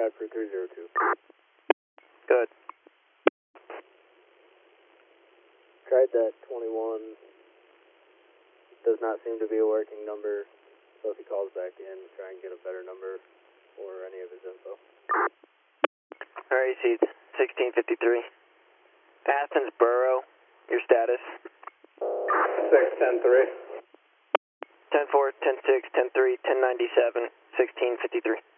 Bradford 302. Good. Tried that 21. Does not seem to be a working number, so if he calls back in, try and get a better number or any of his info. Alright, seats 1653. Athens Borough, your status? 610-3. 10-4, 10-6, 10-3, 1097, 1653.